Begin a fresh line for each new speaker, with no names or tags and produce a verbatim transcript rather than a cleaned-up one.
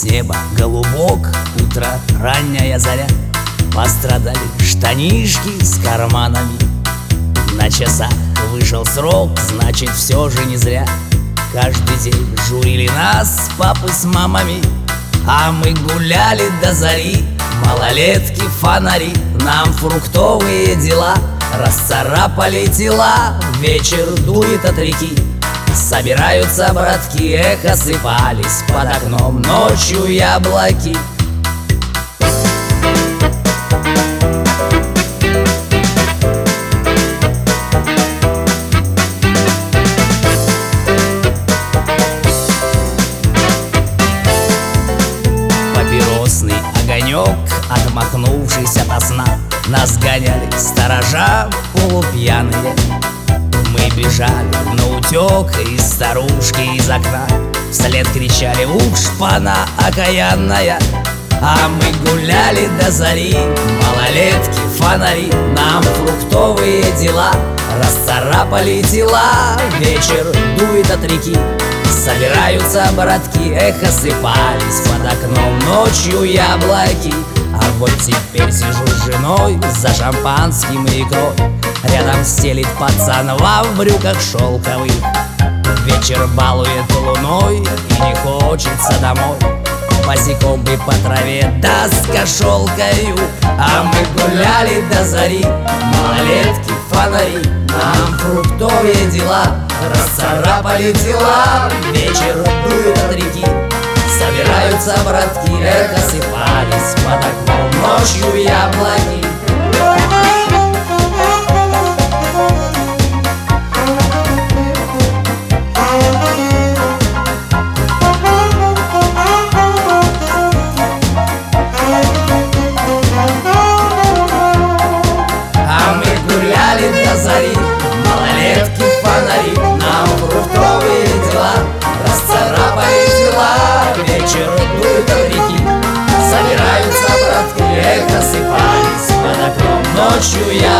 неба голубок, утро, ранняя заря. Пострадали штанишки с карманами. На часах вышел срок, значит все же не зря. Каждый день журили нас папы с мамами, а мы гуляли до зари. Малолетки, фонари, нам фруктовые дела расцарапали тела. Вечер дует от реки, собираются братки, эхо сыпались под окном ночью яблоки. Папиросный огонек, отмахнувшись ото сна, нас гоняли сторожа полупьяные. Мы бежали наутек, и старушки из окна вслед кричали: уж шпана окаянная. А мы гуляли до зари, малолетки, фонари, нам фруктовые дела расцарапали тела. Вечер дует от реки, собираются братки, эхо сыпались под окном ночью яблоки. А вот теперь сижу с женой за шампанским и икрой, рядом стелит пацан во в брюках шелковых. Вечер балует луной и не хочется домой, босиком бы по траве да с кошелкою. А мы гуляли до зари, малолетки, фонари, нам фруктовые дела расцарапали тела. Вечер дует от реки, собираются братки, эхо сыпались под окном ночью яблоки. А мы гуляли до зари, малолетки, фонари, нам фруктовые дела расцарапали тела. Вечер дует от реки, собираются братки, эхо сыпались под окном ночью я